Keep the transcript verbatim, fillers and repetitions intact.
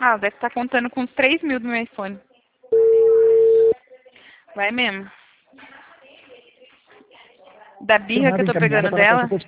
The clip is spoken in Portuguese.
Ah, deve estar contando com uns três mil do meu iPhone. Vai mesmo. Da birra que eu tô pegando dela.